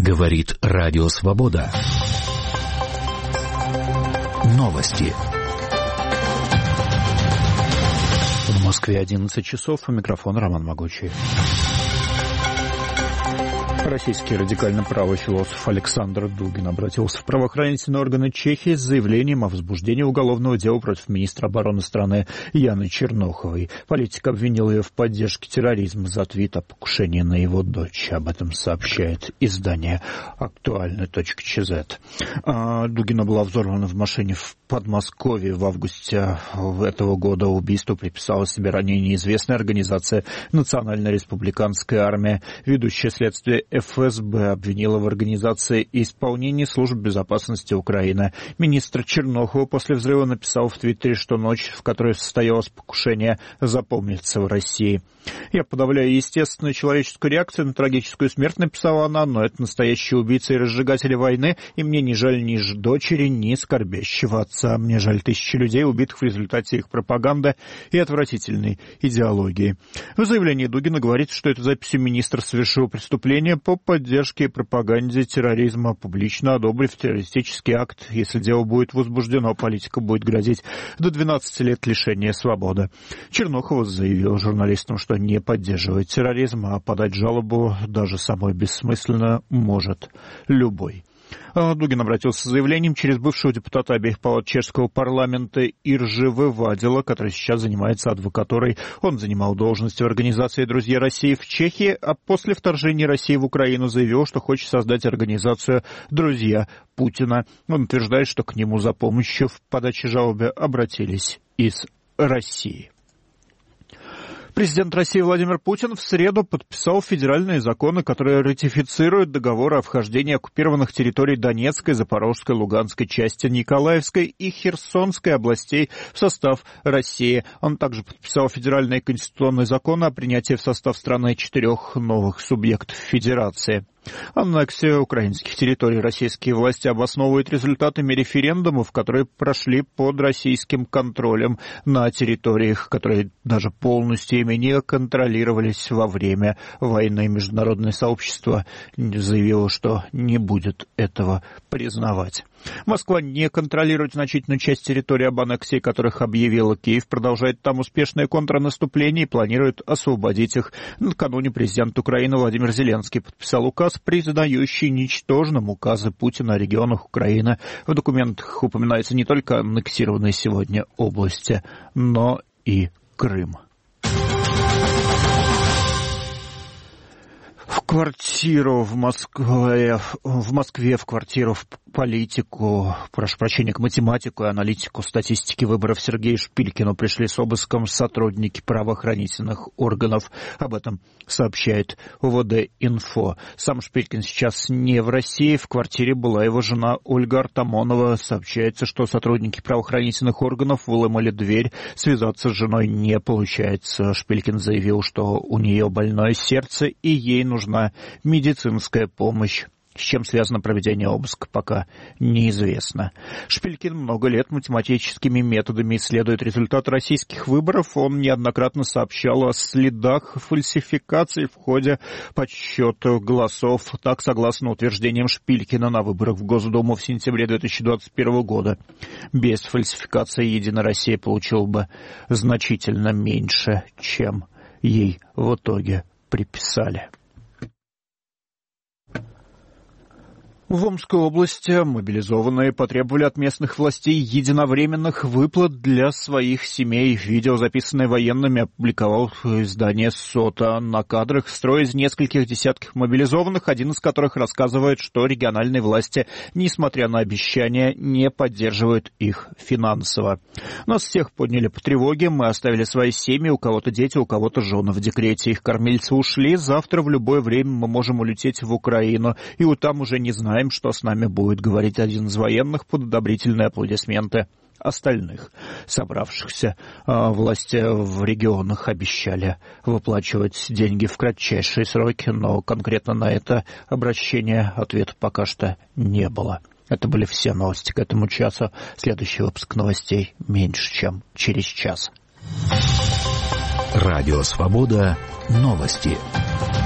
Говорит Радио Свобода. Новости. В Москве 11 часов. У микрофона Роман Могучий. Российский радикально правый философ Александр Дугин обратился в правоохранительные органы Чехии с заявлением о возбуждении уголовного дела против министра обороны страны Яны Черноховой. Политик обвинил ее в поддержке терроризма за твит о покушении на его дочь. Об этом сообщает издание «Актуальный.чз». Дугина была взорвана в машине в Подмосковье в августе этого года. Убийству приписала себе ранее неизвестная организация «Национальная республиканская армия». Ведущее следствие ФСБ обвинила в организации и исполнении служб безопасности Украины. Министр Чернохова после взрыва написал в Твиттере, что ночь, в которой состоялось покушение, запомнится в России. «Я подавляю естественную человеческую реакцию на трагическую смерть», написала она, «но это настоящие убийцы и разжигатели войны, и мне не жаль ни дочери, ни скорбящего отца. Мне жаль тысячи людей, убитых в результате их пропаганды и отвратительной идеологии». В заявлении Дугина говорится, что этой записью министр совершил преступление по поддержке и пропаганде терроризма, публично одобрив террористический акт. Если дело будет возбуждено, политику будет грозить до 12 лет лишения свободы. Чернохова заявила журналистам, что не поддерживает терроризм, а подать жалобу даже самой бессмысленно может любой. Дугин обратился с заявлением через бывшего депутата обеих палат чешского парламента Иржи Вывадила, который сейчас занимается адвокатурой. Он занимал должность в организации «Друзья России» в Чехии, а после вторжения России в Украину заявил, что хочет создать организацию «Друзья Путина». Он утверждает, что к нему за помощью в подаче жалобы обратились из России. Президент России Владимир Путин в среду подписал федеральные законы, которые ратифицируют договоры о вхождении оккупированных территорий Донецкой, Запорожской, Луганской части, Николаевской и Херсонской областей в состав России. Он также подписал федеральные конституционные законы о принятии в состав страны 4 новых субъектов федерации. Аннексия украинских территорий российские власти обосновывают результатами референдумов, которые прошли под российским контролем на территориях, которые даже полностью ими не контролировались во время войны. Международное сообщество заявило, что не будет этого признавать. Москва не контролирует значительную часть территории, об аннексии которых объявила. Киев продолжает там успешное контрнаступление и планирует освободить их. Накануне президент Украины Владимир Зеленский подписал указ, признающий ничтожным указы Путина о регионах Украины. В документах упоминаются не только аннексированные сегодня области, но и Крым. В квартиру в Москве, в квартиру в политику, прошу прощения, к математику и аналитику статистики выборов Сергею Шпилькину пришли с обыском сотрудники правоохранительных органов. Об этом сообщает УВД-Инфо. Сам Шпилькин сейчас не в России. В квартире была его жена Ольга Артамонова. Сообщается, что сотрудники правоохранительных органов выломали дверь. Связаться с женой не получается. Шпилькин заявил, что у нее больное сердце и ей нужна медицинская помощь. С чем связано проведение обыска, пока неизвестно. Шпилькин много лет математическими методами исследует результаты российских выборов. Он неоднократно сообщал о следах фальсификаций в ходе подсчета голосов. Так, согласно утверждениям Шпилькина, на выборах в Госдуму в сентябре 2021 года без фальсификации «Единая Россия» получила бы значительно меньше, чем ей в итоге приписали. В Омской области мобилизованные потребовали от местных властей единовременных выплат для своих семей. Видео, записанное военными, опубликовал издание «Сота». На кадрах строй из нескольких десятков мобилизованных, один из которых рассказывает, что региональные власти, несмотря на обещания, не поддерживают их финансово. Нас всех подняли по тревоге, мы оставили свои семьи, у кого-то дети, у кого-то жены в декрете. Их кормильцы ушли, завтра в любое время мы можем улететь в Украину, и там уже не знаем, что с нами будет, говорить один из военных под одобрительные аплодисменты остальных собравшихся. Власти в регионах обещали выплачивать деньги в кратчайшие сроки, но конкретно на это обращение ответа пока что не было. Это были все новости к этому часу. Следующий выпуск новостей меньше, чем через час. Радио Свобода. Новости.